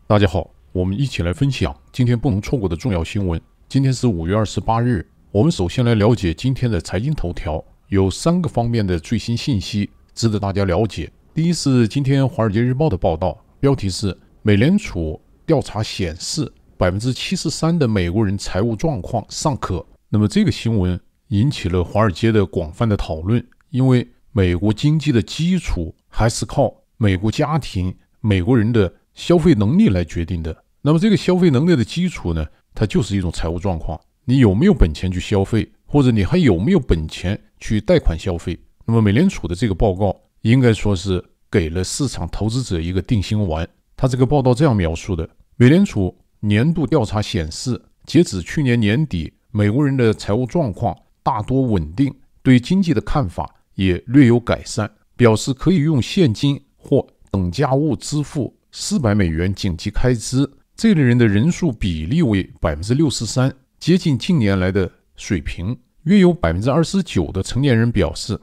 大家好，我们一起来分享今天不能错过的重要新闻。今天是5月28日，我们首先来了解今天的财经头条，有3个方面的最新信息值得大家了解。第一是今天《华尔街日报》的报道，标题是美联储调查显示73%的美国人财务状况尚可。那么这个新闻引起了华尔街的广泛的讨论，因为美国经济的基础还是靠美国家庭、美国人的消费能力来决定的。那么这个消费能力的基础呢，它就是一种财务状况，你有没有本钱去消费，或者你还有没有本钱去贷款消费。那么美联储的这个报告应该说是给了市场投资者一个定心丸。他这个报道这样描述的：美联储年度调查显示，截止去年年底，美国人的财务状况大多稳定，对经济的看法也略有改善，表示可以用现金或等价物支付400美元紧急开支。这类人的人数比例为 63%， 接近近年来的水平。约有 29% 的成年人表示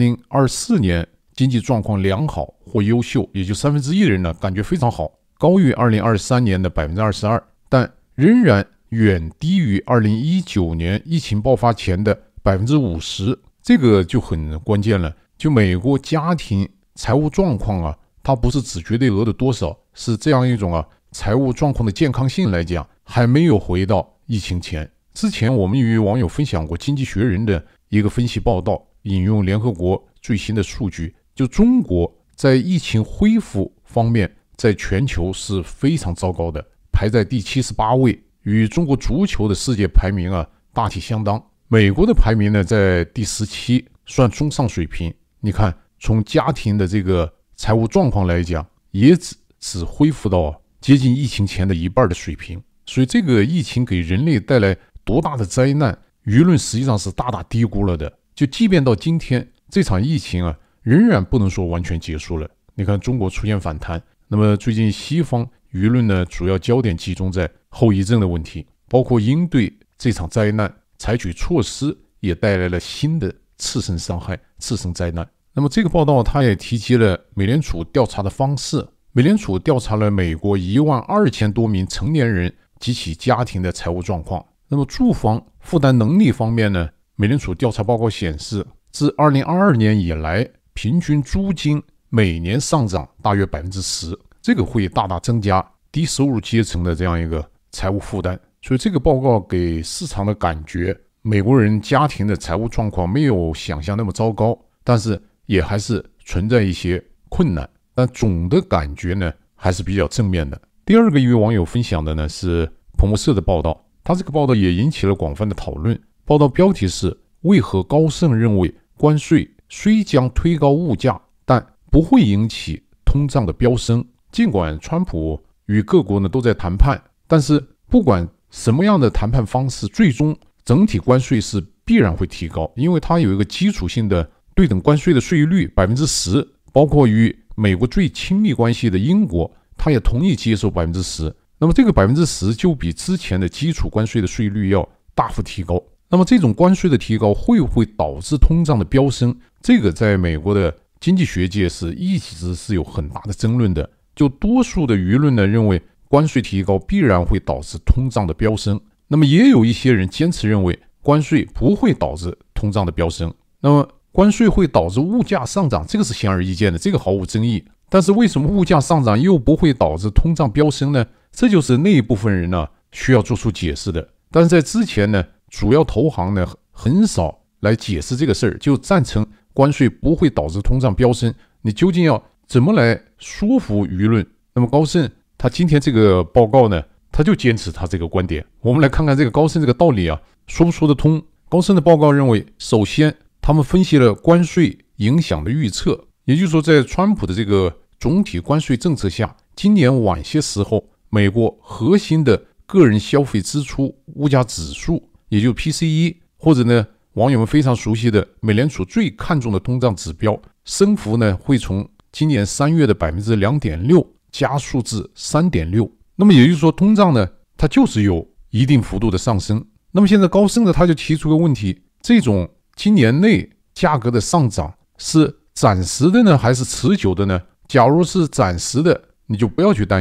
2024年经济状况良好或优秀，也就1/3的人呢感觉非常好，高于2023年的 22%， 但仍然远低于2019年疫情爆发前的 50%。 这个就很关键了，就美国家庭财务状况啊，它不是指绝对额的多少，是这样一种财务状况的健康性来讲，还没有回到疫情前。之前我们与网友分享过《经济学人》的一个分析报道，引用联合国最新的数据，就中国在疫情恢复方面在全球是非常糟糕的，排在第78位，与中国足球的世界排名大体相当。美国的排名呢在第17，算中上水平。你看从家庭的这个财务状况来讲，也只恢复到接近疫情前的1半的水平。所以这个疫情给人类带来多大的灾难，舆论实际上是大大低估了的。就即便到今天，这场疫情仍然不能说完全结束了。你看中国出现反弹，那么最近西方舆论呢，主要焦点集中在后遗症的问题，包括应对这场灾难采取措施，也带来了新的次生伤害、次生灾难。那么这个报道它也提及了美联储调查的方式。美联储调查了美国12000多名成年人及其家庭的财务状况。那么住房负担能力方面呢，美联储调查报告显示，自2022年以来，平均租金每年上涨大约 10%， 这个会大大增加低收入阶层的这样一个财务负担。所以这个报告给市场的感觉，美国人家庭的财务状况没有想象那么糟糕，但是也还是存在一些困难，但总的感觉呢还是比较正面的。第二个一位网友分享的呢是彭博社的报道，他这个报道也引起了广泛的讨论。报道标题是为何高盛认为关税虽将推高物价，但不会引起通胀的飙升。尽管川普与各国呢都在谈判，但是不管什么样的谈判方式，最终整体关税是必然会提高，因为它有一个基础性的对等关税的税率 10%， 包括与美国最亲密关系的英国，它也同意接受 10%。 那么这个 10% 就比之前的基础关税的税率要大幅提高。那么这种关税的提高会不会导致通胀的飙升，这个在美国的经济学界是一直是有很大的争论的。就多数的舆论呢认为关税提高必然会导致通胀的飙升，那么也有一些人坚持认为关税不会导致通胀的飙升。那么关税会导致物价上涨，这个是显而易见的，这个毫无争议。但是为什么物价上涨又不会导致通胀飙升呢？这就是那一部分人需要做出解释的。但是在之前呢，主要投行呢很少来解释这个事儿，就赞成关税不会导致通胀飙升。你究竟要怎么来说服舆论？那么高盛他今天这个报告呢，他就坚持他这个观点。我们来看看这个高盛这个道理说不说得通。高盛的报告认为，首先他们分析了关税影响的预测，也就是说在川普的这个总体关税政策下，今年晚些时候美国核心的个人消费支出物价指数，也就是 PCE， 或者呢网友们非常熟悉的美联储最看重的通胀指标，升幅呢会从今年3月的 2.6% 加速至 3.6%。 那么也就是说通胀呢它就是有一定幅度的上升。那么现在高盛的他就提出个问题，这种今年内价格的上涨是暂时的呢还是持久的呢？假如是暂时的，你就不要去担心，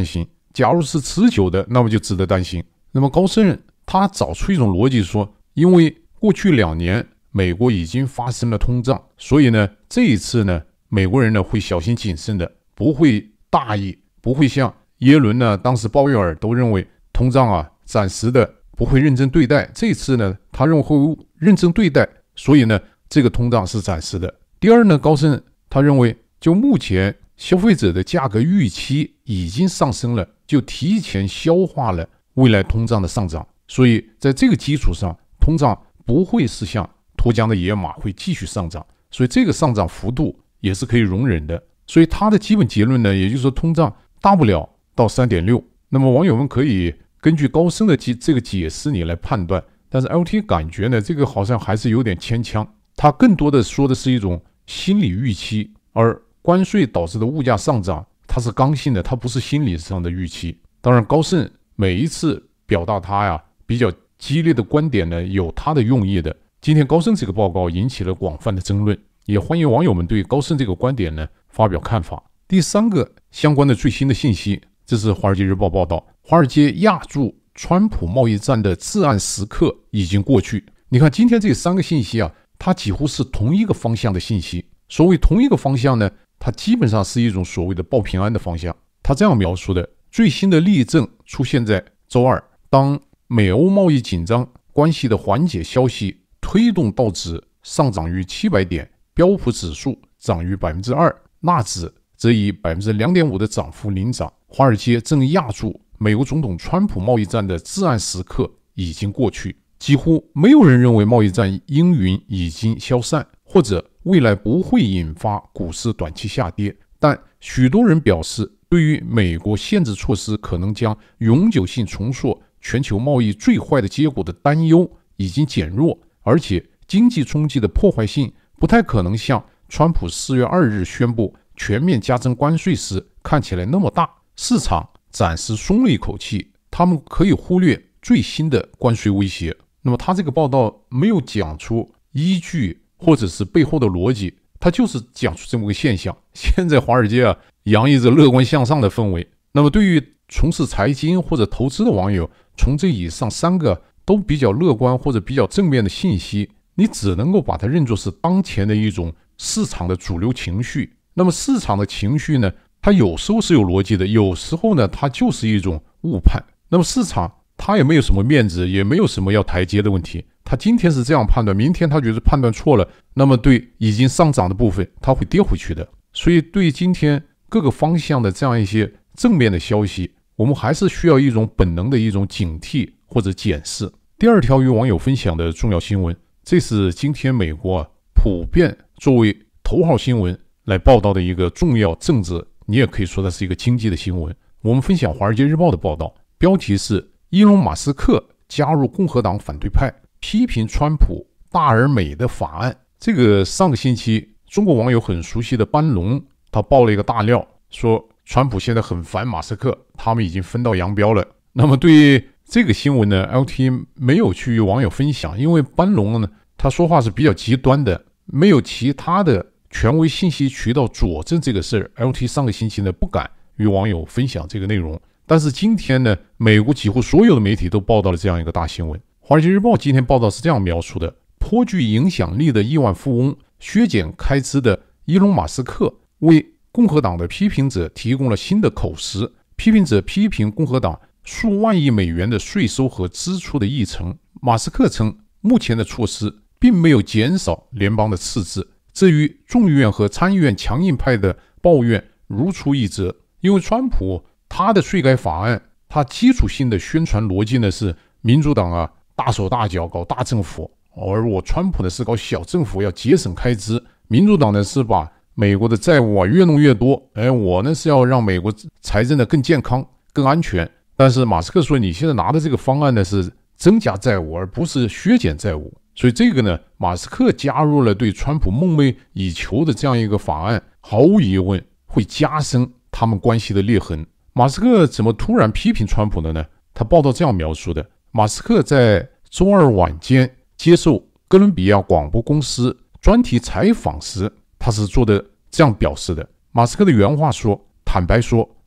假如是持久的，那么就值得担心。那么高盛他找出一种逻辑说，因为过去2年美国已经发生了通胀，所以呢这一次呢美国人呢会小心谨慎的，不会大意，不会像耶伦呢当时鲍威尔都认为通胀啊暂时的不会认真对待，这次呢他认为会认真对待，所以呢这个通胀是暂时的。第二呢，高盛他认为就目前消费者的价格预期已经上升了，就提前消化了未来通胀的上涨，所以在这个基础上，通胀不会是像脱缰的野马会继续上涨，所以这个上涨幅度也是可以容忍的。所以他的基本结论呢，也就是说通胀大不了到 3.6。 那么网友们可以根据高盛的这个解释你来判断，但是 LT 感觉呢这个好像还是有点牵强，他更多的说的是一种心理预期，而关税导致的物价上涨它是刚性的，它不是心理上的预期。当然高盛每一次表达他比较激烈的观点呢有他的用意的。今天高盛这个报告引起了广泛的争论，也欢迎网友们对高盛这个观点呢发表看法。第三个相关的最新的信息，这是华尔街日报报道，华尔街压住川普贸易战的至暗时刻已经过去。你看今天这3个信息它几乎是同一个方向的信息。所谓同一个方向呢，它基本上是一种所谓的报平安的方向。他这样描述的，最新的例证出现在周二，当美欧贸易紧张关系的缓解消息推动道指上涨逾700点，标普指数涨逾 2%， 纳指则以 2.5% 的涨幅领涨。华尔街正压住美国总统川普贸易战的至暗时刻已经过去，几乎没有人认为贸易战阴云已经消散，或者未来不会引发股市短期下跌，但许多人表示，对于美国限制措施可能将永久性重塑全球贸易最坏的结果的担忧已经减弱，而且经济冲击的破坏性不太可能像川普4月2日宣布全面加征关税时看起来那么大。市场暂时松了一口气，他们可以忽略最新的关税威胁。那么他这个报道没有讲出依据或者是背后的逻辑，他就是讲出这么个现象。现在华尔街洋溢着乐观向上的氛围。那么对于从事财经或者投资的网友，从这以上3个都比较乐观或者比较正面的信息，你只能够把它认作是当前的一种市场的主流情绪。那么市场的情绪呢，它有时候是有逻辑的，有时候呢它就是一种误判。那么市场它也没有什么面子，也没有什么要台阶的问题，他今天是这样判断，明天他觉得判断错了，那么对已经上涨的部分他会跌回去的。所以对今天各个方向的这样一些正面的消息，我们还是需要一种本能的一种警惕或者检视。第二条与网友分享的重要新闻，这是今天美国普遍作为头号新闻来报道的一个重要政治，你也可以说它是一个经济的新闻。我们分享华尔街日报的报道，标题是伊隆马斯克加入共和党反对派，批评川普大而美的法案。这个上个星期中国网友很熟悉的班龙，他爆了一个大料，说川普现在很烦马斯克，他们已经分道扬镳了。那么对于这个新闻呢， LT 没有去与网友分享，因为班龙呢他说话是比较极端的，没有其他的权威信息渠道佐证这个事儿。 LT 上个星期呢不敢与网友分享这个内容，但是今天呢美国几乎所有的媒体都报道了这样一个大新闻。华尔街日报今天报道是这样描述的，颇具影响力的亿万富翁、削减开支的伊隆马斯克为共和党的批评者提供了新的口实。批评者批评共和党数万亿美元的税收和支出的议程。马斯克称，目前的措施并没有减少联邦的赤字。至于众议院和参议院强硬派的抱怨如出一辙，因为川普他的税改法案，他基础性的宣传逻辑呢是民主党大手大脚搞大政府，而我川普呢是搞小政府，要节省开支。民主党呢是把美国的债务越弄越多，我呢是要让美国财政的更健康更安全。但是马斯克说，你现在拿的这个方案呢是增加债务而不是削减债务，所以这个呢马斯克加入了对川普梦寐以求的这样一个法案，毫无疑问会加深他们关系的裂痕。马斯克怎么突然批评川普的呢？他报道这样描述的，马斯克在周二晚间接受哥伦比亚广播公司专题采访时，他是做的这样表示的。马斯克的原话说，坦白说，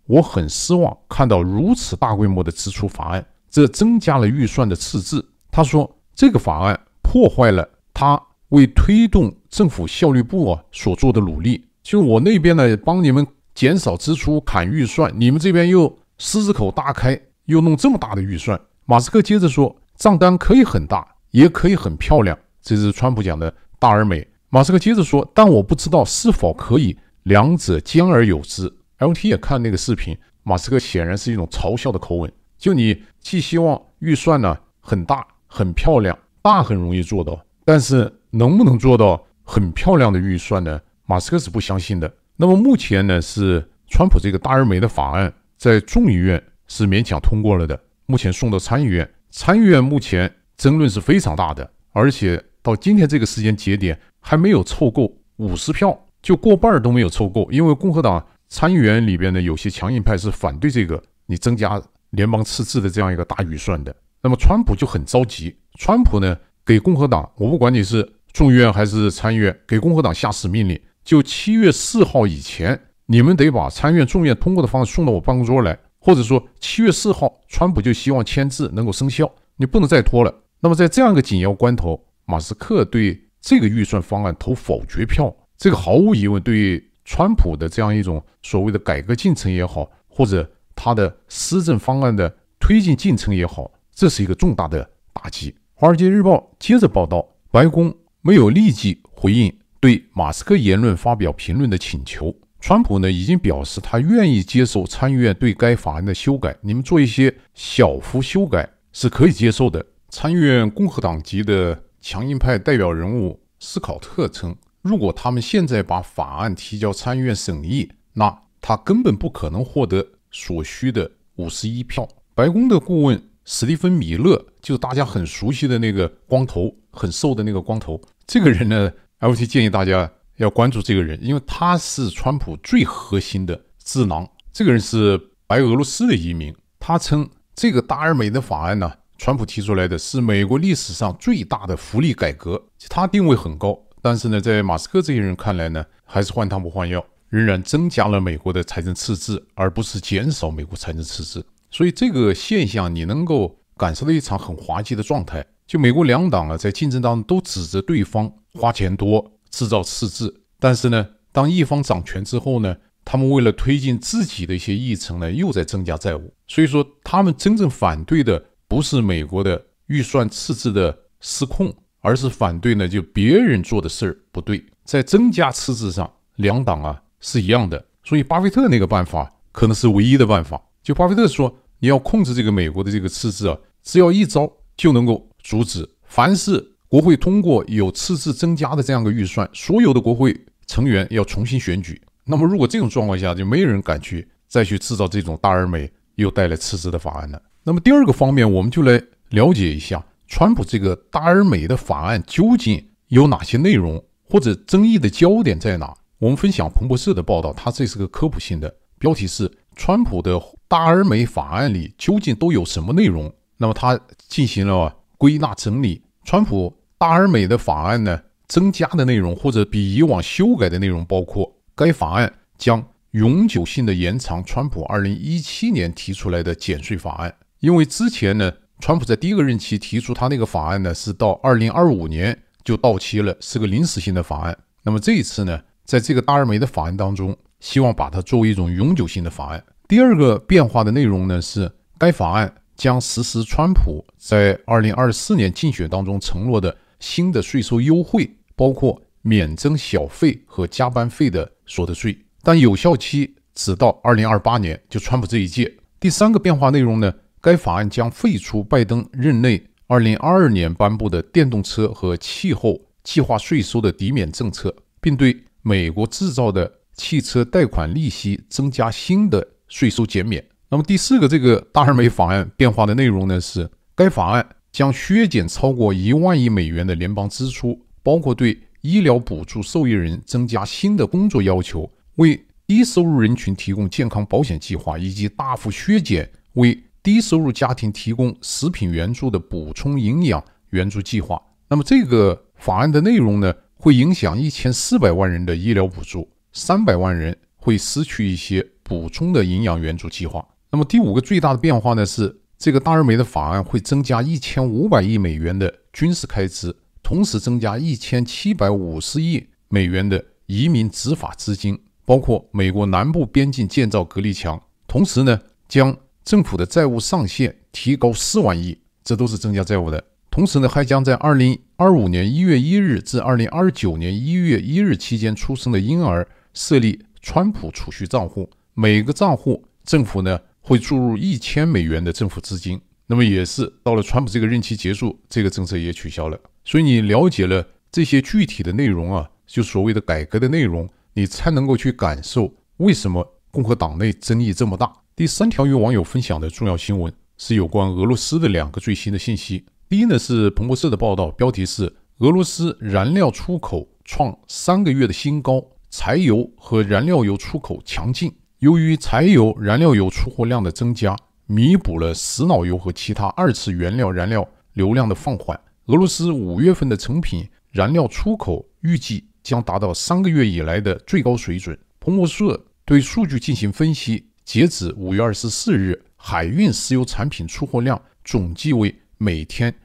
我很失望看到如此大规模的支出法案，这增加了预算的赤字。他说这个法案破坏了他为推动政府效率部所做的努力，就我那边呢帮你们减少支出砍预算，你们这边又狮子口大开，又弄这么大的预算。马斯克接着说，账单可以很大，也可以很漂亮，这是川普讲的大而美。马斯克接着说，但我不知道是否可以两者兼而有之。 LT 也看那个视频，马斯克显然是一种嘲笑的口吻，就你既希望预算呢很大很漂亮，大很容易做到，但是能不能做到很漂亮的预算呢？马斯克是不相信的。那么目前呢，是川普这个大而美的法案在众议院是勉强通过了的，目前送到参议院，参议院目前争论是非常大的，而且到今天这个时间节点还没有凑够50票，就过半都没有凑够，因为共和党参议员里边的有些强硬派是反对这个你增加联邦赤字的这样一个大预算的。那么川普就很着急，川普呢给共和党，我不管你是众议院还是参议院，给共和党下死命令，就7月4号以前，你们得把参议院、众议院通过的方式送到我办公桌来，或者说7月4号，川普就希望签字能够生效，你不能再拖了。那么在这样一个紧要关头，马斯克对这个预算方案投否决票，这个毫无疑问对川普的这样一种所谓的改革进程也好，或者他的施政方案的推进进程也好，这是一个重大的打击。华尔街日报接着报道，白宫没有立即回应对马斯克言论发表评论的请求。川普呢已经表示他愿意接受参议院对该法案的修改，你们做一些小幅修改是可以接受的。参议院共和党籍的强硬派代表人物斯考特称，如果他们现在把法案提交参议院审议，那他根本不可能获得所需的51票。白宫的顾问史蒂芬·米勒，就是大家很熟悉的那个光头，很瘦的那个光头，这个人呢 LT 建议大家要关注这个人，因为他是川普最核心的智囊。这个人是白俄罗斯的移民，他称这个大而美的法案呢，川普提出来的是美国历史上最大的福利改革，他定位很高，但是呢，在马斯克这些人看来呢，还是换汤不换药，仍然增加了美国的财政赤字，而不是减少美国财政赤字。所以这个现象你能够感受到一场很滑稽的状态，就美国两党在竞争当中都指责对方花钱多，制造赤字，但是呢，当一方掌权之后呢，他们为了推进自己的一些议程呢，又在增加债务。所以说他们真正反对的不是美国的预算赤字的失控，而是反对呢就别人做的事儿不对。在增加赤字上，两党是一样的。所以巴菲特那个办法可能是唯一的办法。就巴菲特说，你要控制这个美国的这个赤字只要一招就能够阻止。凡是国会通过有赤字增加的这样一个预算，所有的国会成员要重新选举。那么如果这种状况下，就没有人敢再去制造这种大而美又带来赤字的法案了。那么第二个方面，我们就来了解一下川普这个大而美的法案究竟有哪些内容，或者争议的焦点在哪。我们分享彭博社的报道，它这是个科普性的，标题是川普的大而美法案里究竟都有什么内容。那么他进行了归纳整理，川普大而美的法案呢，增加的内容或者比以往修改的内容包括，该法案将永久性的延长川普2017年提出来的减税法案。因为之前呢，川普在第一个任期提出他那个法案呢，是到2025年就到期了，是个临时性的法案。那么这一次呢，在这个大而美的法案当中，希望把它作为一种永久性的法案。第二个变化的内容呢，是该法案将实施川普在2024年竞选当中承诺的新的税收优惠，包括免征小费和加班费的所得税，但有效期只到2028年，就川普这一届。第三个变化内容呢，该法案将废除拜登任内2022年颁布的电动车和气候计划税收的抵免政策，并对美国制造的汽车贷款利息增加新的税收减免。那么第四个这个大而美法案变化的内容呢，是该法案将削减超过1万亿美元的联邦支出，包括对医疗补助受益人增加新的工作要求，为低收入人群提供健康保险计划，以及大幅削减为低收入家庭提供食品援助的补充营养援助计划。那么这个法案的内容呢，会影响1400万人的医疗补助，300万人会失去一些补充的营养援助计划。那么第5个最大的变化呢是，这个大而美的法案会增加1500亿美元的军事开支，同时增加1750亿美元的移民执法资金，包括美国南部边境建造隔离墙，同时呢将政府的债务上限提高4万亿，这都是增加债务的。同时呢，还将在2025年1月1日至2029年1月1日期间出生的婴儿设立川普储蓄账户，每个账户政府呢会注入1000美元的政府资金。那么也是到了川普这个任期结束，这个政策也取消了。所以你了解了这些具体的内容啊，就所谓的改革的内容，你才能够去感受为什么共和党内争议这么大。第3条与网友分享的重要新闻是有关俄罗斯的2个最新的信息。第一呢是彭博社的报道，标题是俄罗斯燃料出口创3个月的新高，柴油和燃料油出口强劲。由于柴油、燃料油出货量的增加，弥补了石脑油和其他2次原料燃料流量的放缓，俄罗斯5月份的成品燃料出口预计将达到3个月以来的最高水准。彭博社对数据进行分析，截止5月24日，海运石油产品出货量总计为每天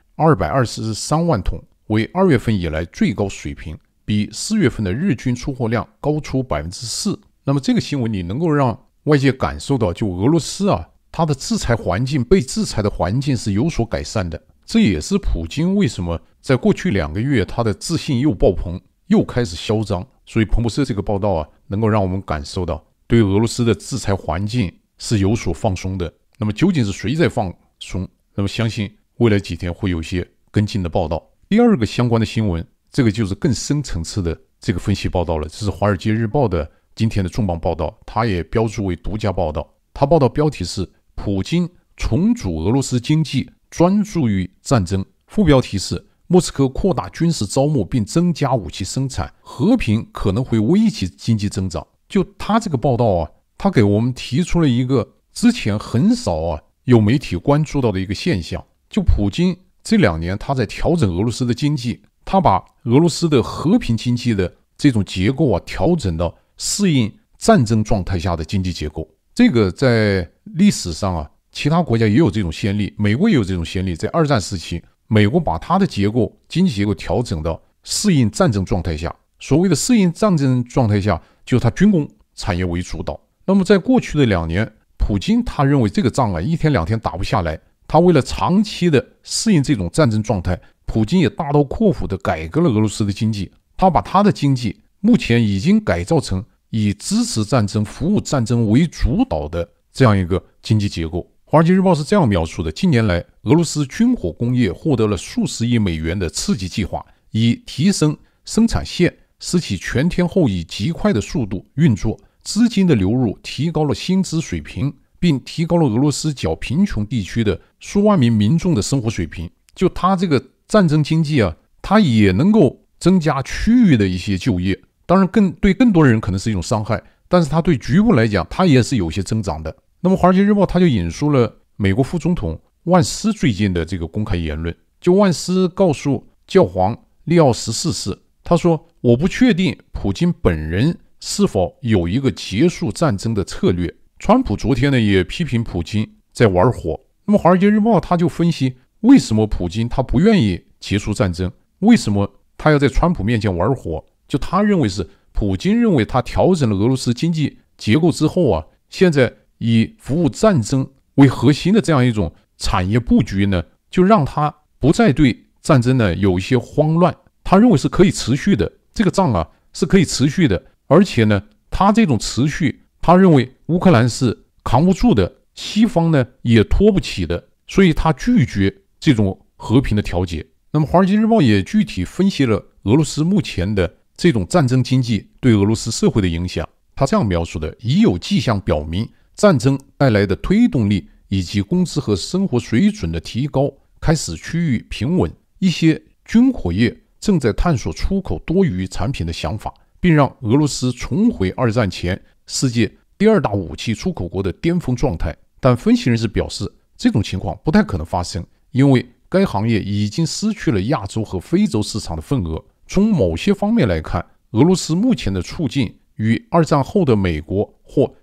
223万桶，为2月份以来最高水平，比4月份的日均出货量高出 4%。 那么这个新闻你能够让外界感受到，就俄罗斯啊，它的制裁环境，被制裁的环境是有所改善的。这也是普京为什么在过去2个月他的自信又爆棚，又开始嚣张。所以彭博社这个报道啊，能够让我们感受到对俄罗斯的制裁环境是有所放松的。那么究竟是谁在放松？那么相信未来几天会有一些跟进的报道。第2个相关的新闻，这个就是更深层次的这个分析报道了，这是《华尔街日报》的今天的重磅报道，它也标注为独家报道。它报道标题是普京重组俄罗斯经济，专注于战争。副标题是莫斯科扩大军事招募并增加武器生产，和平可能会危及经济增长。就他这个报道啊，他给我们提出了一个之前很少有媒体关注到的一个现象，就普京这2年他在调整俄罗斯的经济，他把俄罗斯的和平经济的这种结构调整到适应战争状态下的经济结构。这个在历史上其他国家也有这种先例，美国也有这种先例。在2战时期，美国把它的经济结构调整到适应战争状态下。所谓的适应战争状态下，就是它军工产业为主导。那么在过去的2年，普京他认为这个仗1天2天打不下来，他为了长期的适应这种战争状态，普京也大刀阔斧地改革了俄罗斯的经济。他把他的经济目前已经改造成以支持战争、服务战争为主导的这样一个经济结构。华尔街日报是这样描述的：近年来，俄罗斯军火工业获得了数十亿美元的刺激计划，以提升生产线，使其全天候以极快的速度运作，资金的流入提高了薪资水平，并提高了俄罗斯较贫穷地区的数万名民众的生活水平。就它这个战争经济它也能够增加区域的一些就业，当然对更多人可能是一种伤害，但是它对局部来讲，它也是有些增长的。那么《华尔街日报》它就引述了美国副总统万斯最近的这个公开言论，就万斯告诉教皇利奥14世，他说：“我不确定普京本人是否有一个结束战争的策略。”川普昨天呢也批评普京在玩火。那么《华尔街日报》他就分析，为什么普京他不愿意结束战争，为什么他要在川普面前玩火？就他认为是普京认为他调整了俄罗斯经济结构之后现在以服务战争为核心的这样一种产业布局呢，就让他不再对战争呢有一些慌乱。他认为是可以持续的，这个仗是可以持续的，而且呢，他这种持续，他认为乌克兰是扛不住的，西方呢也拖不起的，所以他拒绝这种和平的调解。那么《华尔街日报》也具体分析了俄罗斯目前的这种战争经济对俄罗斯社会的影响。他这样描述的：已有迹象表明，战争带来的推动力以及工资和生活水准的提高开始趋于平稳。一些军火业正在探索出口多余产品的想法，并让俄罗斯重回2战前世界第2大武器出口国的巅峰状态。但分析人士表示，这种情况不太可能发生，因为该行业已经失去了亚洲和非洲市场的份额。从某些方面来看，俄罗斯目前的处境与2战后的美国或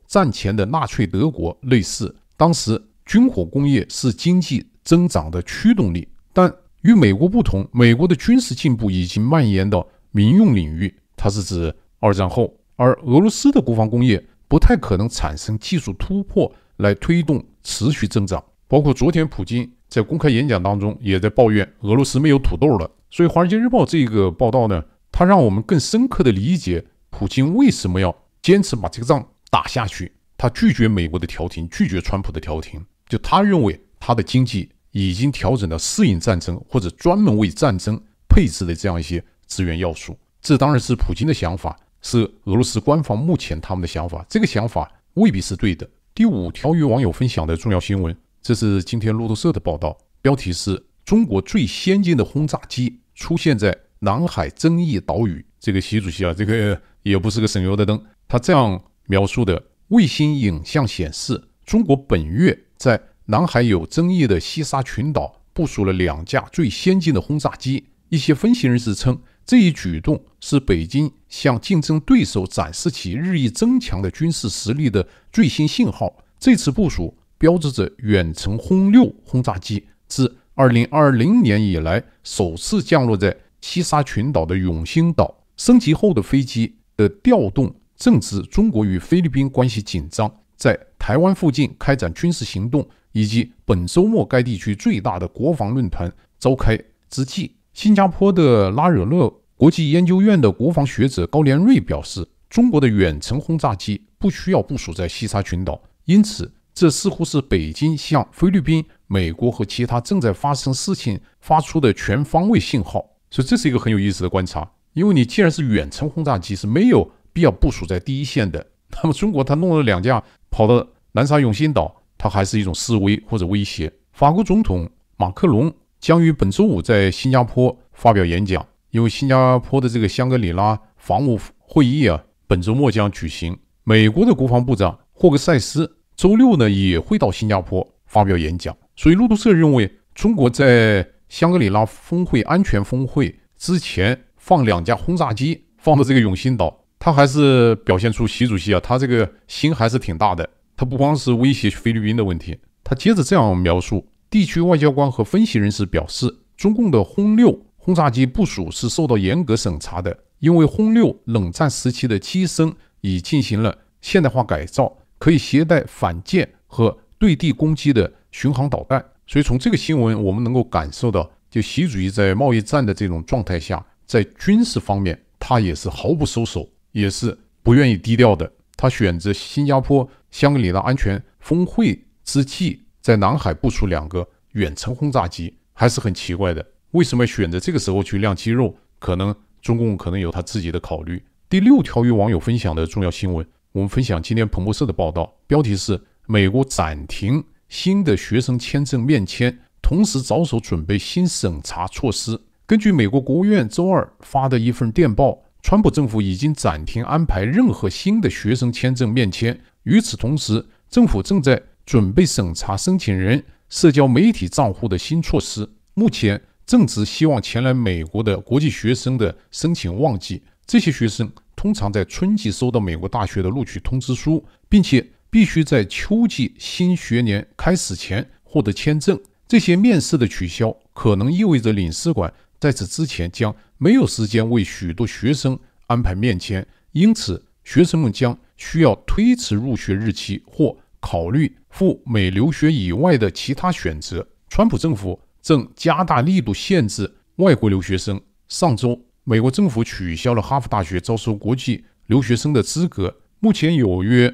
战前的纳粹德国类似，当时军火工业是经济增长的驱动力。但与美国不同，美国的军事进步已经蔓延到民用领域，它是指二战后，而俄罗斯的国防工业不太可能产生技术突破来推动持续增长。包括昨天普京在公开演讲当中也在抱怨俄罗斯没有土豆了。所以《华尔街日报》这个报道呢，它让我们更深刻的理解普京为什么要坚持把这个仗打下去。他拒绝美国的调停，拒绝川普的调停，就他认为他的经济已经调整到适应战争或者专门为战争配置的这样一些资源要素。这当然是普京的想法，是俄罗斯官方目前他们的想法，这个想法未必是对的。第5条与网友分享的重要新闻，这是今天路透社的报道，标题是中国最先进的轰炸机出现在南海争议岛屿。这个习主席这个也不是个省油的灯，他这样描述的：卫星影像显示，中国本月在南海有争议的西沙群岛部署了2架最先进的轰炸机。一些分析人士称，这一举动是北京向竞争对手展示其日益增强的军事实力的最新信号。这次部署标志着远程轰6轰炸机自2020年以来首次降落在西沙群岛的永兴岛。升级后的飞机的调动正值中国与菲律宾关系紧张，在台湾附近开展军事行动，以及本周末该地区最大的国防论坛召开之际。新加坡的拉惹勒国际研究院的国防学者高连瑞表示，中国的远程轰炸机不需要部署在西沙群岛，因此这似乎是北京向菲律宾、美国和其他正在发生事情发出的全方位信号。所以这是一个很有意思的观察，因为你既然是远程轰炸机，是没有必要部署在第一线的。那么中国它弄了2架跑到南沙永兴岛，它还是一种示威或者威胁。法国总统马克龙将于本周5在新加坡发表演讲，因为新加坡的这个香格里拉防务会议本周末将举行。美国的国防部长霍克塞斯周6呢也会到新加坡发表演讲。所以路透社认为，中国在香格里拉安全峰会之前放2架轰炸机放到这个永兴岛，他还是表现出习主席他这个心还是挺大的，他不光是威胁菲律宾的问题。他接着这样描述，地区外交官和分析人士表示，中共的轰6轰炸机部署是受到严格审查的，因为轰6冷战时期的机身已进行了现代化改造，可以携带反舰和对地攻击的巡航导弹。所以从这个新闻我们能够感受到，就习主席在贸易战的这种状态下，在军事方面他也是毫不收手，也是不愿意低调的。他选择新加坡香格里拉安全峰会之际在南海部署2个远程轰炸机，还是很奇怪的。为什么要选择这个时候去亮肌肉？可能中共可能有他自己的考虑。第6条与网友分享的重要新闻，我们分享今天彭博社的报道，标题是美国暂停新的学生签证面签，同时着手准备新审查措施。根据美国国务院周2发的一份电报，川普政府已经暂停安排任何新的学生签证面签。与此同时，政府正在准备审查申请人社交媒体账户的新措施。目前正值希望前来美国的国际学生的申请旺季，这些学生通常在春季收到美国大学的录取通知书，并且必须在秋季新学年开始前获得签证。这些面试的取消可能意味着领事馆在此之前将没有时间为许多学生安排面签，因此学生们将需要推迟入学日期或考虑赴美留学以外的其他选择。川普政府正加大力度限制外国留学生。上周，美国政府取消了哈佛大学招收国际留学生的资格。目前有约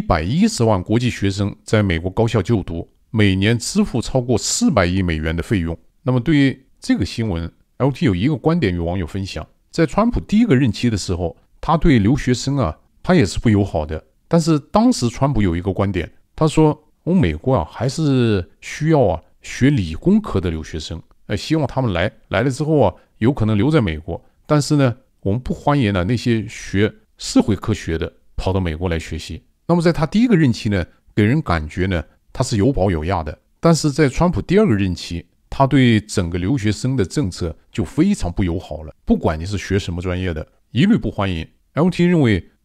110万国际学生在美国高校就读，每年支付超过400亿美元的费用。那么对于这个新闻， LT 有一个观点与网友分享。在川普第1个任期的时候，他对留学生他也是不友好的。但是当时川普有一个观点，他说我们美国还是需要学理工科的留学生，希望他们来了之后有可能留在美国。但是呢，我们不欢迎那些学社会科学的跑到美国来学习。那么在他第1个任期呢，给人感觉呢他是有保有压的。但是在川普第2个任期，他对整个留学生的政策就非常不友好了，不管你是学什么专业的，一律不欢迎。LT 认为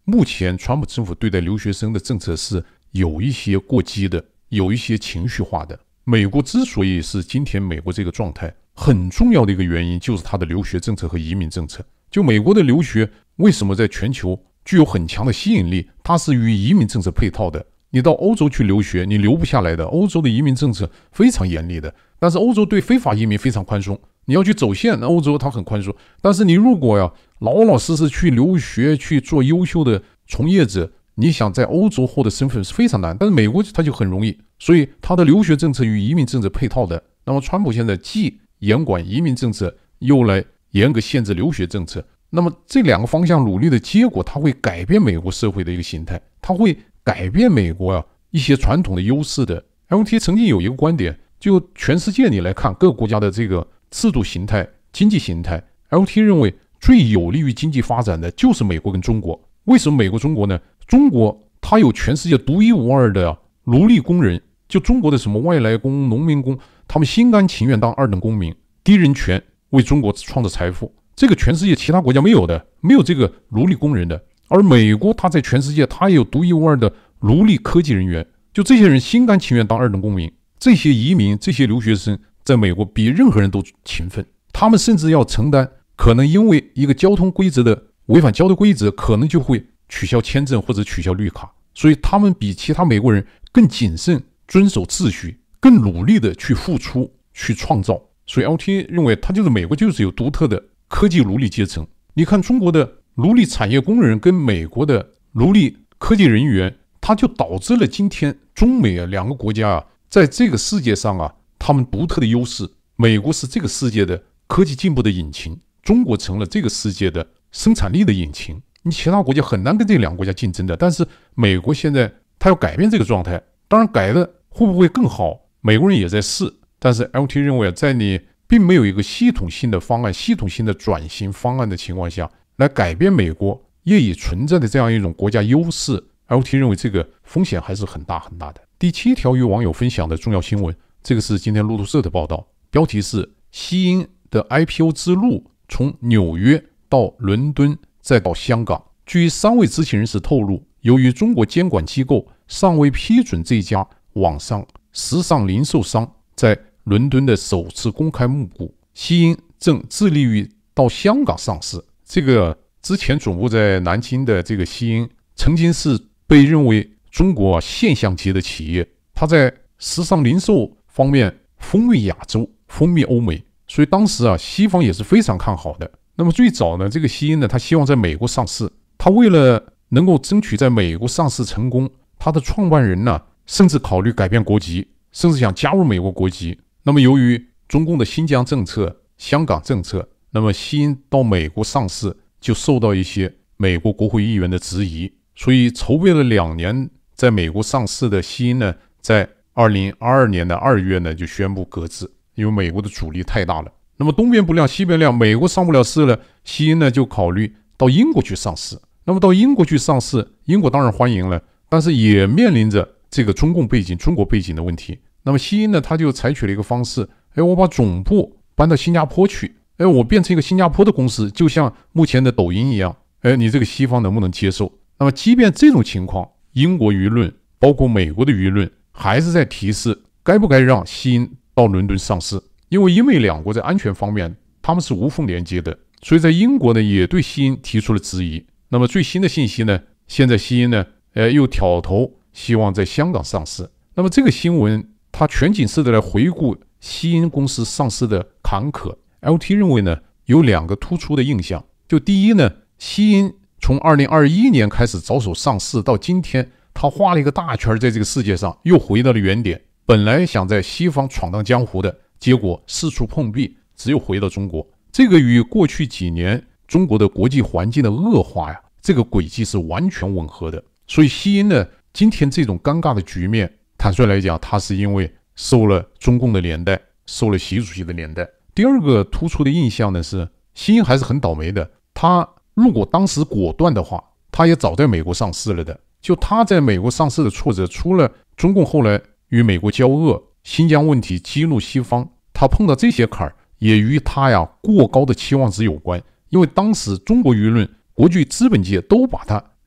目前川普政府对待留学生的政策是有一些过激的，有一些情绪化的。美国之所以是今天美国这个状态，很重要的一个原因就是它的留学政策和移民政策。就美国的留学为什么在全球具有很强的吸引力，它是与移民政策配套的。你到欧洲去留学，你留不下来的，欧洲的移民政策非常严厉的，但是欧洲对非法移民非常宽松，你要去走线，欧洲它很宽松，但是你如果老老实实去留学，去做优秀的从业者，你想在欧洲获得身份是非常难，但是美国它就很容易，所以它的留学政策与移民政策配套的。那么川普现在既严管移民政策，又来严格限制留学政策，那么这两个方向努力的结果，它会改变美国社会的一个形态，它会改变美国一些传统的优势的。 LT 曾经有一个观点，就全世界你来看各个国家的这个制度形态、经济形态， LT 认为最有利于经济发展的就是美国跟中国。为什么美国中国呢？中国它有全世界独一无二的奴隶工人，就中国的什么外来工、农民工，他们心甘情愿当二等公民，低人权，为中国创造财富，这个全世界其他国家没有的，没有这个奴隶工人的。而美国它在全世界它也有独一无二的奴隶科技人员，就这些人心甘情愿当二等公民，这些移民、这些留学生在美国比任何人都勤奋，他们甚至要承担可能因为一个交通规则的违反交通规则，可能就会取消签证或者取消绿卡，所以他们比其他美国人更谨慎，遵守秩序，更努力的去付出，去创造。所以 LT 认为，他就是美国就是有独特的科技奴隶阶层。你看中国的奴隶产业工人跟美国的奴隶科技人员，它就导致了今天中美两个国家在这个世界上他们独特的优势。美国是这个世界的科技进步的引擎，中国成了这个世界的生产力的引擎。你其他国家很难跟这两个国家竞争的，但是美国现在它要改变这个状态，当然改的会不会更好，美国人也在试。但是 LT 认为，在你并没有一个系统性的方案、系统性的转型方案的情况下，来改变美国业已存在的这样一种国家优势， LT 认为这个风险还是很大很大的。第7条与网友分享的重要新闻，这个是今天路透社的报道，标题是西英的 IPO 之路从纽约到伦敦再到香港。据3位知情人士透露，由于中国监管机构尚未批准这家网上时尚零售商在伦敦的首次公开募股，西英正致力于到香港上市。这个之前总部在南京的这个西英，曾经是被认为中国现象级的企业，它在时尚零售方面风靡亚洲，风靡欧美，所以当时西方也是非常看好的。那么最早呢，这个西英呢，他希望在美国上市，他为了能够争取在美国上市成功，他的创办人呢，甚至考虑改变国籍，甚至想加入美国国籍。那么由于中共的新疆政策、香港政策，那么西英到美国上市就受到一些美国国会议员的质疑，所以筹备了2年在美国上市的西英呢，在2022年的2月呢就宣布搁置，因为美国的阻力太大了。那么东边不亮西边亮，美国上不了市了，西英呢就考虑到英国去上市。那么到英国去上市，英国当然欢迎了，但是也面临着这个中共背景、中国背景的问题。那么西英呢，他就采取了一个方式，我把总部搬到新加坡去，我变成一个新加坡的公司，就像目前的抖音一样，你这个西方能不能接受？那么即便这种情况，英国舆论包括美国的舆论还是在提示该不该让西英到伦敦上市，因为两国在安全方面他们是无缝连接的，所以在英国呢也对西英提出了质疑。那么最新的信息呢，现在西英呢又挑头希望在香港上市。那么这个新闻它全景式的来回顾西英公司上市的坎坷。 LT 认为呢，有2个突出的印象。就第一呢，西英从2021年开始着手上市到今天，他画了一个大圈，在这个世界上又回到了原点。本来想在西方闯荡江湖的，结果四处碰壁，只有回到中国。这个与过去几年中国的国际环境的恶化这个轨迹是完全吻合的。所以西英呢，今天这种尴尬的局面，坦率来讲，它是因为受了中共的连带，受了习主席的连带。第2个突出的印象呢是，西英还是很倒霉的。他如果当时果断的话，他也早在美国上市了的。就他在美国上市的挫折，除了中共后来与美国交恶，新疆问题激怒西方，他碰到这些坎儿，也与他过高的期望值有关。因为当时中国舆论、国际资本界都把他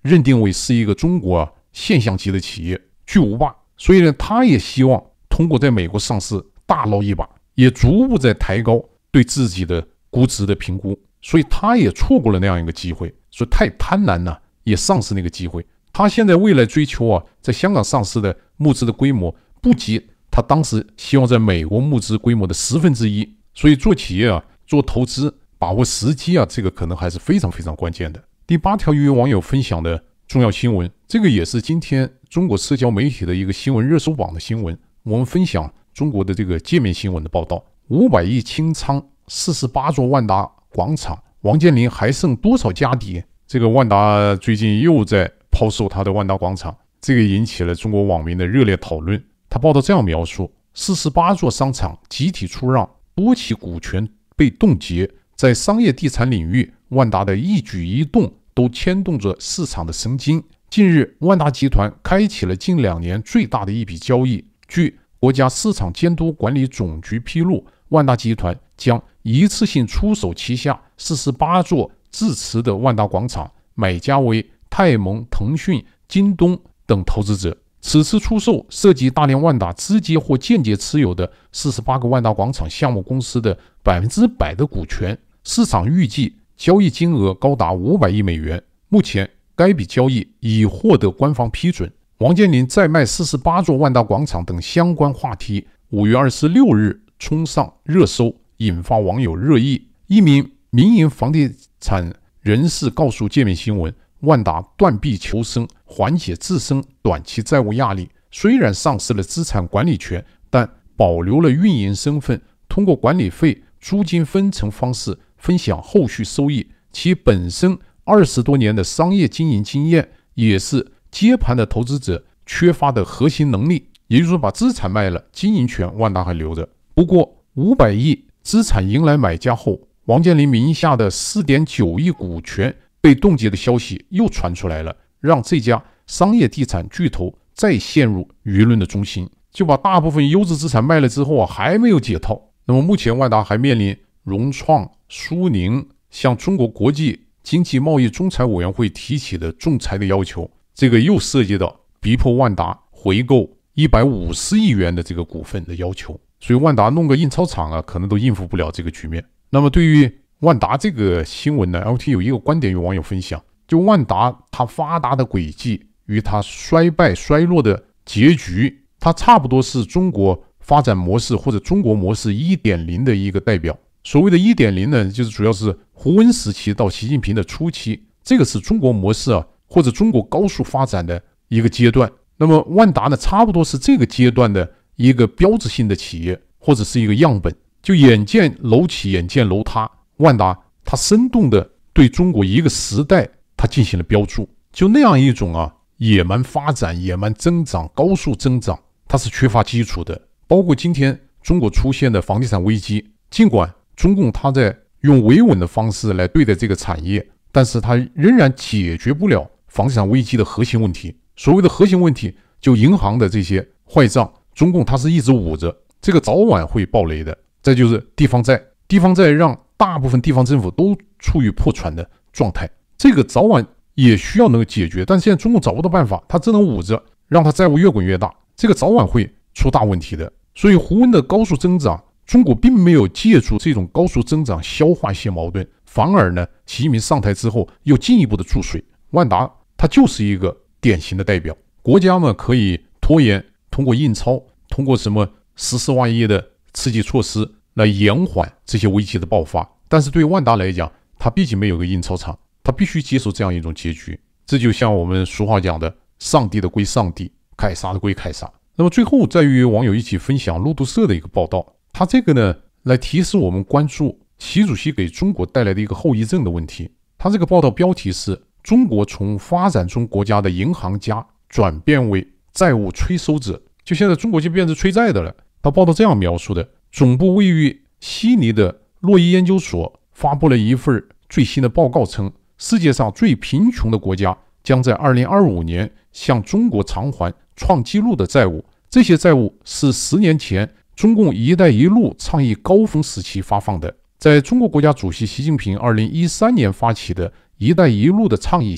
认定为是一个中国现象级的企业巨无霸，所以呢，他也希望通过在美国上市大捞一把，也逐步在抬高对自己的估值的评估，所以他也错过了那样一个机会，所以太贪婪了，也丧失那个机会。他现在未来追求在香港上市的募资的规模不及他当时希望在美国募资规模的1/10，所以做企业做投资把握时机这个可能还是非常非常关键的。第8条与网友分享的重要新闻，这个也是今天中国社交媒体的一个新闻热搜榜的新闻。我们分享中国的这个界面新闻的报道：500亿清仓48座万达广场，王健林还剩多少家底？这个万达最近又在抛售他的万达广场，这个引起了中国网民的热烈讨论。他报道这样描述：48座商场集体出让，多起股权被冻结，在商业地产领域，万达的一举一动都牵动着市场的神经。近日，万达集团开启了近2年最大的一笔交易。据国家市场监督管理总局披露，万达集团将一次性出手旗下48座自持的万达广场，买家为泰蒙、腾讯、京东等投资者。此次出售涉及大连万达直接或间接持有的48个万达广场项目公司的100%的股权，市场预计交易金额高达500亿美元。目前该笔交易已获得官方批准。王健林再卖48座万达广场等相关话题5月26日冲上热搜，引发网友热议。一名民营房地产人士告诉界面新闻，万达断臂求生，缓解自身短期债务压力。虽然丧失了资产管理权，但保留了运营身份，通过管理费、租金分成方式分享后续收益。其本身20多年的商业经营经验，也是接盘的投资者缺乏的核心能力。也就是说，把资产卖了，经营权万达还留着。不过500亿资产迎来买家后，王健林名下的4.9亿股权被冻结的消息又传出来了，让这家商业地产巨头再陷入舆论的中心。就把大部分优质资产卖了之后还没有解套。那么目前万达还面临融创、苏宁向中国国际经济贸易仲裁委员会提起的仲裁的要求，这个又涉及到逼迫万达回购150亿元的这个股份的要求。所以万达弄个印钞厂可能都应付不了这个局面。那么对于万达这个新闻呢， LT 有一个观点与网友分享，就万达它发达的轨迹与它衰败衰落的结局，它差不多是中国发展模式或者中国模式 1.0 的一个代表。所谓的 1.0 呢，就是主要是胡温时期到习近平的初期，这个是中国模式或者中国高速发展的一个阶段。那么万达呢，差不多是这个阶段的一个标志性的企业，或者是一个样本。就眼见楼起眼见楼塌，万达它生动的对中国一个时代它进行了标注。就那样一种野蛮发展、野蛮增长、高速增长，它是缺乏基础的。包括今天中国出现的房地产危机，尽管中共它在用维稳的方式来对待这个产业，但是它仍然解决不了房地产危机的核心问题。所谓的核心问题，就银行的这些坏账，中共它是一直捂着，这个早晚会爆雷的。再就是地方债，地方债让大部分地方政府都处于破产的状态，这个早晚也需要能够解决。但现在中共找不到办法，他只能捂着，让他债务越滚越大，这个早晚会出大问题的。所以胡温的高速增长，中国并没有借助这种高速增长消化一些矛盾，反而呢，习近平上台之后又进一步的注水。万达它就是一个典型的代表。国家嘛可以拖延，通过印钞，通过什么14万亿的刺激措施来延缓这些危机的爆发。但是对于万达来讲，它毕竟没有个印钞厂，它必须接受这样一种结局。这就像我们俗话讲的，上帝的归上帝，凯撒的归凯撒。那么最后再与网友一起分享路透社的一个报道，它这个呢来提示我们关注习主席给中国带来的一个后遗症的问题。它这个报道标题是中国从发展中国家的银行家转变为债务催收者，就现在中国就变成催债的了。他报道这样描述的，总部位于悉尼的洛伊研究所发布了一份最新的报告称，世界上最贫穷的国家将在2025年向中国偿还创纪录的债务。这些债务是10年前中共一带一路倡议高峰时期发放的。在中国国家主席习近平2013年发起的一带一路的倡议下，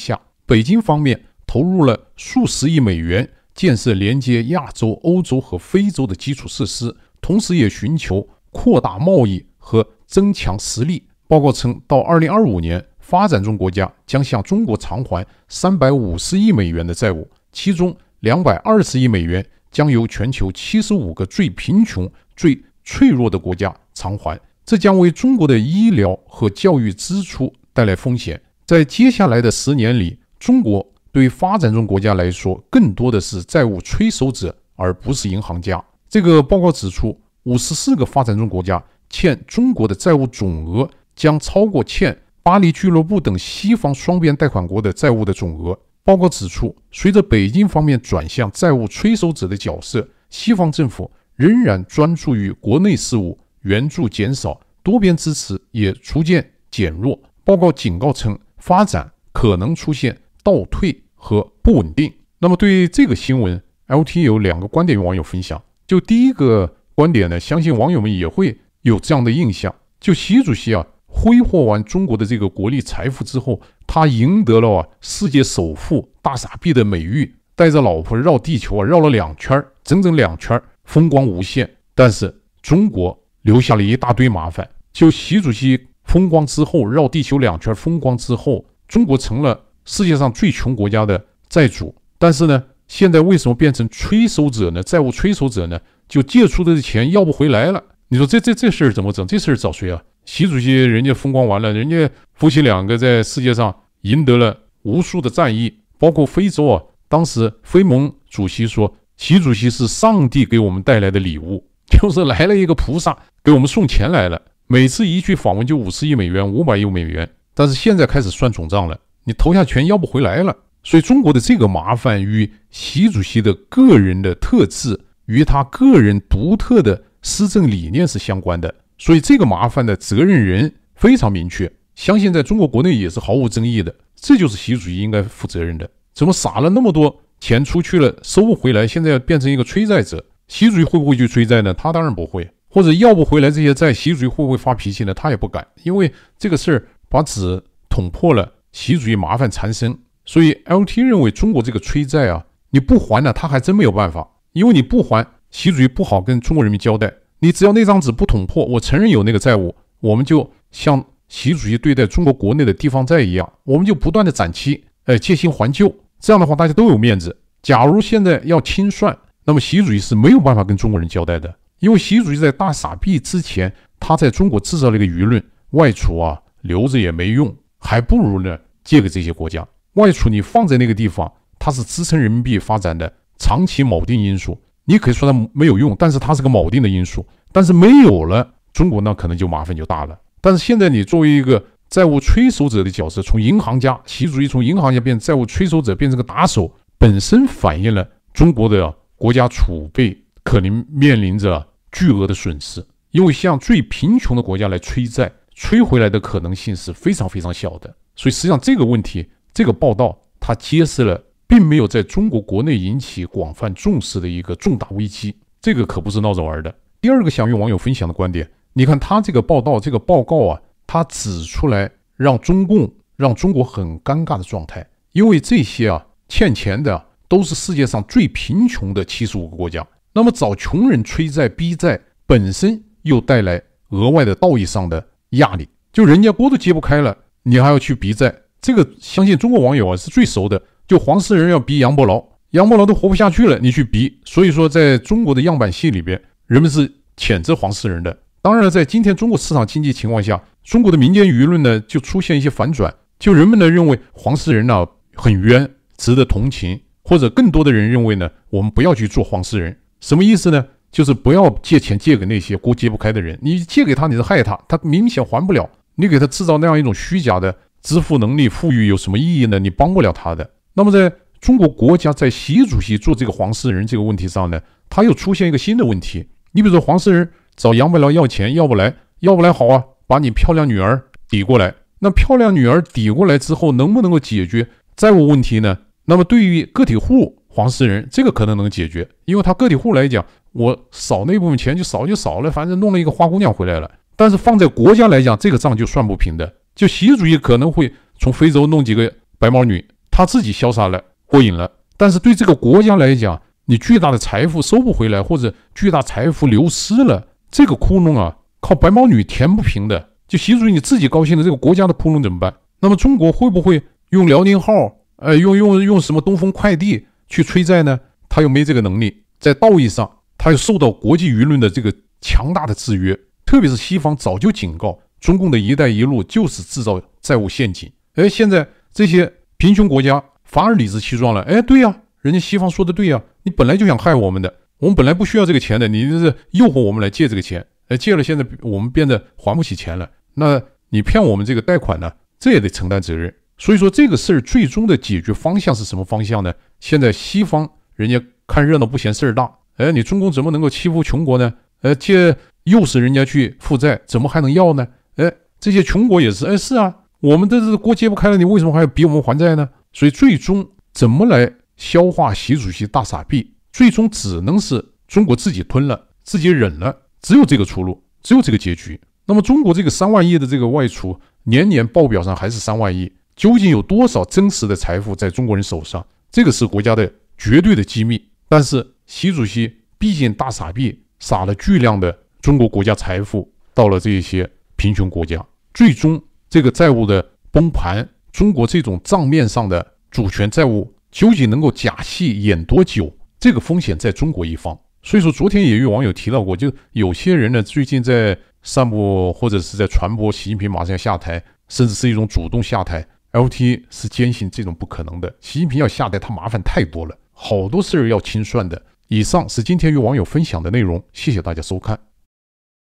北京方面投入了数十亿美元建设连接亚洲、欧洲和非洲的基础设施，同时也寻求扩大贸易和增强实力。报告称，到2025年，发展中国家将向中国偿还350亿美元的债务，其中220亿美元将由全球75个最贫穷、最脆弱的国家偿还。这将为中国的医疗和教育支出带来风险。在接下来的10年里，中国对发展中国家来说，更多的是债务催收者，而不是银行家。这个报告指出，54个发展中国家欠中国的债务总额将超过欠巴黎俱乐部等西方双边贷款国的债务的总额。报告指出，随着北京方面转向债务催收者的角色，西方政府仍然专注于国内事务，援助减少，多边支持也逐渐减弱。报告警告称，发展可能出现倒退和不稳定。那么对于这个新闻 ，LT 有2个观点与网友分享。就第一个观点呢，相信网友们也会有这样的印象，就习主席挥霍完中国的这个国力财富之后，他赢得了世界首富大傻逼的美誉，带着老婆绕地球绕了2圈，整整2圈，风光无限。但是中国留下了一大堆麻烦。就习主席风光之后，绕地球2圈风光之后，中国成了世界上最穷国家的债主。但是呢，现在为什么变成催收者呢？债务催收者呢？就借出的钱要不回来了。你说这事儿怎么整？这事儿找谁啊？习主席人家风光完了，人家夫妻2个在世界上赢得了无数的战役，包括非洲当时非盟主席说，习主席是上帝给我们带来的礼物，就是来了一个菩萨给我们送钱来了。每次一去访问就50亿美元、500亿美元，但是现在开始算总账了，你投下钱要不回来了。所以中国的这个麻烦与习主席的个人的特质，与他个人独特的施政理念是相关的。所以这个麻烦的责任人非常明确，相信在中国国内也是毫无争议的。这就是习主席应该负责任的。怎么撒了那么多钱出去了，收不回来，现在变成一个催债者？习主席会不会去催债呢？他当然不会。或者要不回来这些债，习主席会不会发脾气呢？他也不敢，因为这个事儿把纸捅破了，习主席麻烦缠身。所以 LT 认为中国这个催债你不还呢，他还真没有办法。因为你不还，习主席不好跟中国人民交代。你只要那张纸不捅破，我承认有那个债务，我们就像习主席对待中国国内的地方债一样，我们就不断的展期，借新还旧。这样的话大家都有面子。假如现在要清算，那么习主席是没有办法跟中国人交代的。因为习主席在大傻逼之前，他在中国制造了一个舆论，外储留着也没用，还不如呢借给这些国家。外储你放在那个地方，它是支撑人民币发展的长期锚定因素，你可以说它没有用，但是它是个锚定的因素。但是没有了，中国呢可能就麻烦就大了。但是现在你作为一个债务催收者的角色，从银行家，习主席从银行家变成债务催收者，变成个打手，本身反映了中国的国家储备可能面临着巨额的损失。因为向最贫穷的国家来催债，催回来的可能性是非常非常小的。所以实际上这个问题，这个报道它揭示了并没有在中国国内引起广泛重视的一个重大危机，这个可不是闹着玩的。第二个想与网友分享的观点，你看他这个报道这个报告他指出来让中国很尴尬的状态。因为这些欠钱的都是世界上最贫穷的75个国家，那么找穷人催债逼债本身又带来额外的道义上的压力，就人家锅都揭不开了，你还要去逼债。这个相信中国网友是最熟的，就黄世仁要逼杨伯劳，杨伯劳都活不下去了，你去逼。所以说在中国的样板戏里边，人们是谴责黄世仁的。当然了，在今天中国市场经济情况下，中国的民间舆论呢就出现一些反转，就人们呢认为黄世仁很冤，值得同情，或者更多的人认为呢，我们不要去做黄世仁。什么意思呢？就是不要借钱借给那些锅揭不开的人，你借给他你是害他，他明显还不了，你给他制造那样一种虚假的支付能力富裕有什么意义呢？你帮不了他的。那么在中国国家在习主席做这个黄世仁这个问题上呢，他又出现一个新的问题。你比如说黄世仁找杨伯劳要钱，要不来好把你漂亮女儿抵过来。那漂亮女儿抵过来之后，能不能够解决债务问题呢？那么对于个体户黄世仁这个可能能解决，因为他个体户来讲，我少那部分钱就少了，反正弄了一个花姑娘回来了。但是放在国家来讲，这个账就算不平的。就习主席可能会从非洲弄几个白毛女他自己潇洒了，过瘾了。但是对这个国家来讲，你巨大的财富收不回来，或者巨大财富流失了，这个窟窿啊，靠白毛女填不平的。就习主席你自己高兴的，这个国家的窟窿怎么办？那么中国会不会用辽宁号，用什么东风快递去催债呢？他又没这个能力。在道义上，他又受到国际舆论的这个强大的制约。特别是西方早就警告，中共的一带一路就是制造债务陷阱。现在这些贫穷国家反而理直气壮了。对呀，人家西方说的对呀，你本来就想害我们的，我们本来不需要这个钱的，你这是诱惑我们来借这个钱，借了现在我们变得还不起钱了，那你骗我们这个贷款呢，这也得承担责任。所以说这个事儿最终的解决方向是什么方向呢？现在西方人家看热闹不嫌事儿大，你中共怎么能够欺负穷国呢？诱使人家去负债，怎么还能要呢？这些穷国也是，是啊，我们的这锅揭不开了，你为什么还要逼我们还债呢？所以最终怎么来消化习主席大傻逼，最终只能是中国自己吞了，自己忍了，只有这个出路，只有这个结局。那么中国这个3万亿的这个外出，年年报表上还是3万亿，究竟有多少真实的财富在中国人手上？这个是国家的绝对的机密。但是习主席毕竟大傻逼，撒了巨量的中国国家财富到了这些贫穷国家，最终这个债务的崩盘，中国这种账面上的主权债务究竟能够假戏演多久？这个风险在中国一方。所以说昨天也有网友提到过，就有些人呢最近在散布或者是在传播习近平马上要下台，甚至是一种主动下台。LT 是坚信这种不可能的，习近平要下台他麻烦太多了，好多事儿要清算的。以上是今天与网友分享的内容，谢谢大家收看。